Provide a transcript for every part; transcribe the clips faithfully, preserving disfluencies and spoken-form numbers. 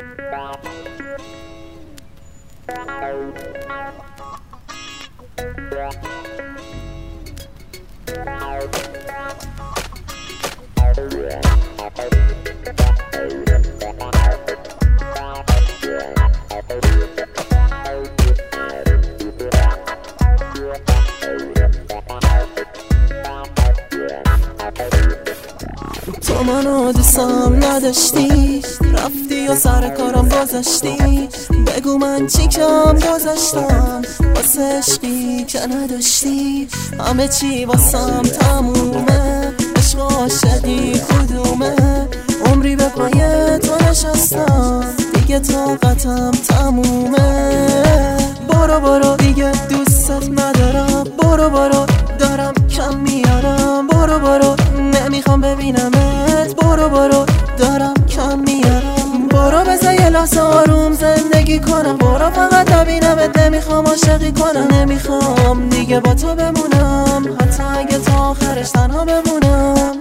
تو منو دوستم نداشتی، رفتی و سر کارم گذاشتی. بگو من چی کم گذاشتم واسه عشقی که نداشتی. همه چی واسم تمومه، عشق و عاشقی کدومه؟ عمری به پای تو نشستم، دیگه طاقتم تمومه. برو برو دیگه دوست ندارم، برو برو دارم کم میارم. برو برو نمیخوام ببینمت، برو برو دارم کم میارم. برو بذار یه لحظه آروم زندگی کنم، برو فقط ببینمت. نمیخوام عاشقی کنم، نمیخوام دیگه با تو بمونم، حتی اگه تا آخرش تنها بمونم.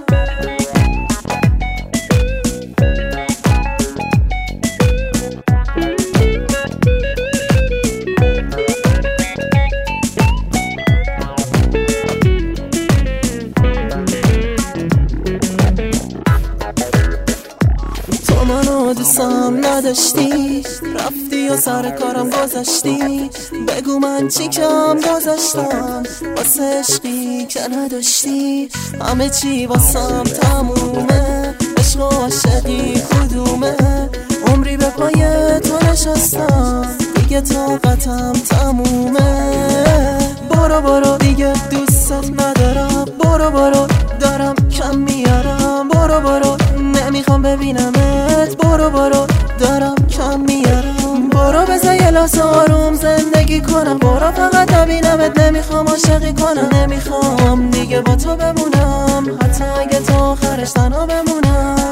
منو دوستم نداشتی، رفتی و سر کارم گذاشتی. بگو من چی کم گذاشتم واسه عشقی که نداشتی. همه چی واسم تمومه، عشق و عاشقی کدومه؟ عمری به پای تو نشستم، دیگه طاقتم تمومه. برو برو دیگه دوست ندارم، برو برو دارم کم میارم. برو برو نمیخوام ببینمت، برو برو دارم کم میارم. برو بذار یه لحظه آروم زندگی کنم، برو فقط ببینمت. نمیخوام عاشقی کنم، نمیخوام دیگه با تو بمونم، حتی اگه تا آخرش تنها بمونم.